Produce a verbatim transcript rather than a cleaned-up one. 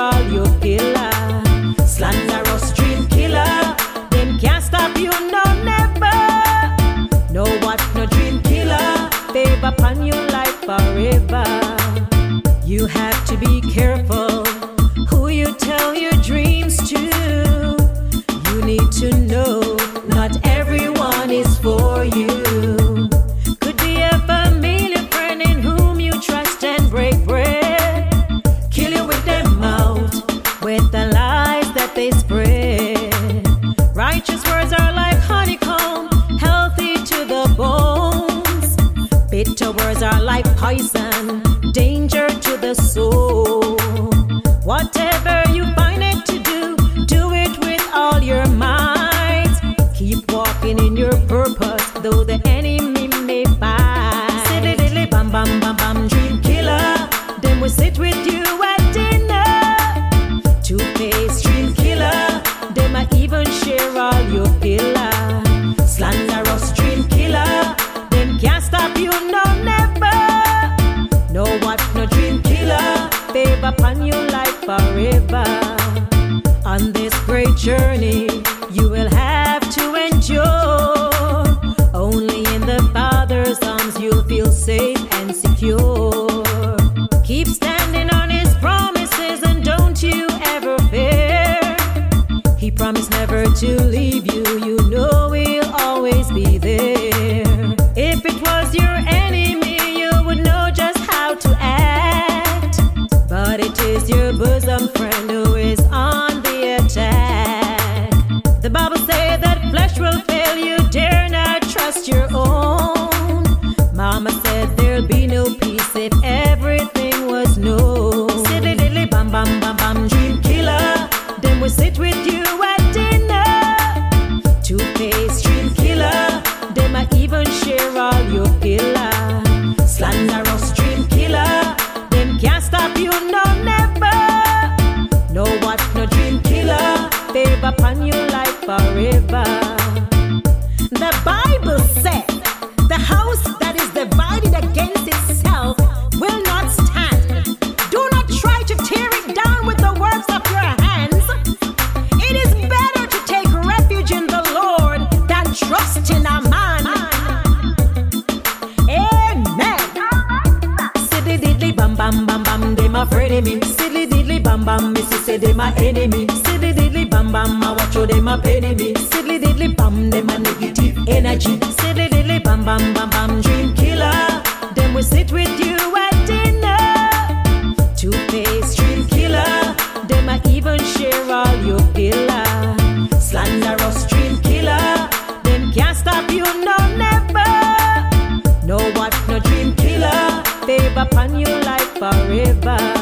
all your pillar. Slanderous dream killer, them can't stop you, no never. No what, no dream killer, favor upon your life forever. You have to be careful who you tell your dreams to. You need to know not everyone is for you. Could be a familiar friend in whom you trust and break bread. Kill you with their mouth, with the lies that they spread. Righteous words are like honeycomb, healthy to the bones. Bitter words are like poison, danger to the soul. Whatever you find it to do, do it with all your might. Keep walking in your purpose, though the enemy may fight. Silly dilly bam bam bam bam, dream killer. Then we sit with you at dinner. Two-faced dream killer. Them I even share all your pillar. Slanderous dream killer. Them can't stop you, no never. No what, no dream killer, favor upon your life forever. On this great journey, you will have to endure. Only in the Father's arms you'll feel safe and secure. Keep standing on His promises and don't you ever fear. He promised never to leave you, you know He'll always be there. If it was your enemy, you would know just how to act. But it is your bosom friend who is on the attack. The Bible says that flesh will fail you, dare not trust your own. Mama said there'll be no peace if everything was known. Silly dilly bam bam bam bam, dream killer. Then we sit with you at dinner. Two-faced dream killer. Them I even share all your pillar. Slanderous dream killer. Them can't stop you, no never. No what, no dream killer, favor upon your life forever. The Bible said, the house that is divided against itself will not stand. Do not try to tear it down with the works of your hands. It is better to take refuge in the Lord than trust in a man. Amen. Silly diddly bam bam bam bam, they my friend of me. Silly diddly bam bam, missy say they my enemy. Silly diddly bam bam, I watch how they my enemy. Silly diddly bam, they my negative energy. Silly diddly bam bam bam bam, dream killer. Then we sit with you at dinner. Two-faced dream killer. Them I even share all your pillar. Slanderous dream killer. Them can't stop you, no never. No what, no dream killer, favor upon your life forever.